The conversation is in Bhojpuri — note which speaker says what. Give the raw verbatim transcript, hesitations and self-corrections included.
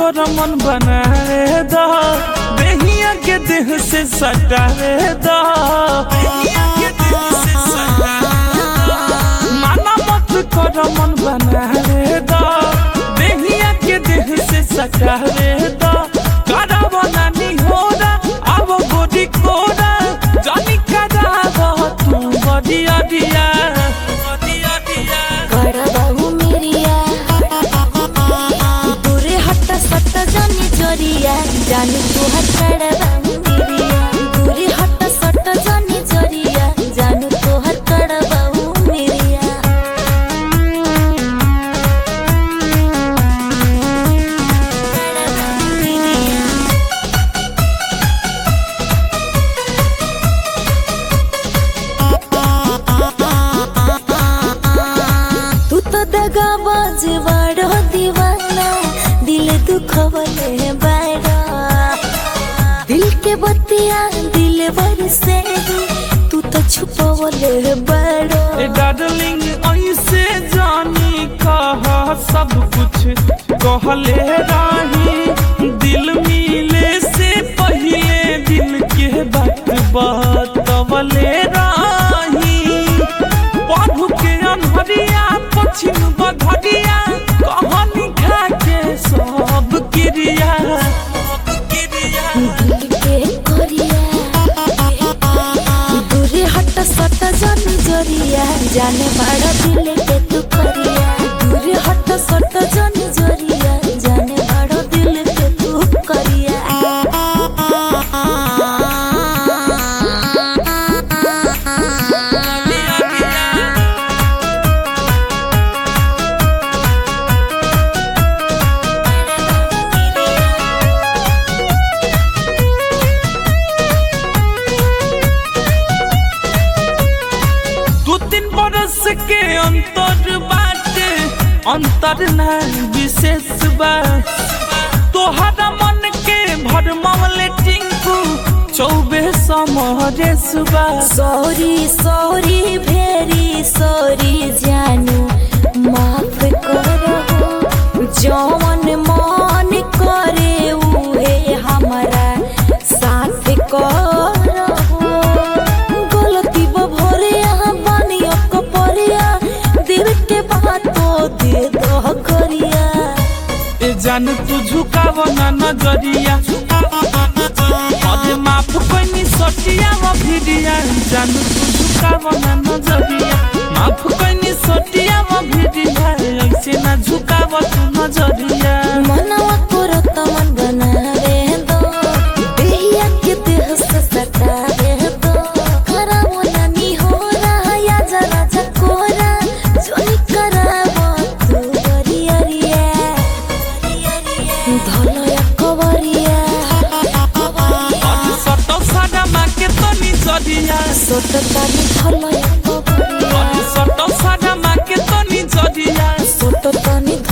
Speaker 1: कर मन बनाए दा बेहिया के देह से सटाए दा माना मत कर मन बनाए दा बेहिया के देह से सटाए दा कारा बनानी होरा अब गोदी कोरा जानी कारा तू बदिया दिया
Speaker 2: जानी तोहर कड़वा मेरिया दूरी हट सट जानी जरिया जानू तोहर कड़वा मेरिया तू तो दगा बाज वाड़ो दीवाना दिल दुखवले बाड़ा दिल के बतिया दिल बरसे तू तो छुपवले बड़ो
Speaker 1: डार्लिंग ऐसे जानी कहा सब कुछ कहले राही दिल मिले से पहले दिल के बात बतवले राही पढ़ू के अनहरिया पश्चिम बधरिया कहानी खा के सब क्रिया
Speaker 2: जाने बड़ा दिल के तू करिया दूर हट सट जन जरिया जाने बड़ा दिल के तू करिया
Speaker 1: के अंतर बाटे अंतर ना विशेष बा तोहरा मन के भरमवले टिंकू चौबे समरेश बा
Speaker 2: सॉरी सॉरी भेरी सॉरी जानू माफ करो जौन मन करे उहे हमारा साथ करो गलती भरे दे दो करिया
Speaker 1: ए जान तू झुकाव ना नजरिया अरे माफ कोनी सटिया वो भिडिया जान तू झुकाव ना नजरिया माफ कोनी सटिया वो भिडिया ऐसे ना झुकाव तू नजरिया
Speaker 2: मनवा करत मन बनावे दो बेहिया के देह से सटावे दो खराब नानी हो रहा या जरा चकोरा जोनी करावो तू बरिया रिया धलया कवरिया
Speaker 1: सटो साडा माके तनी जरिया
Speaker 2: सोट तानी धलया कवरिया
Speaker 1: सटो साडा माके तनी जरिया
Speaker 2: सोट तानी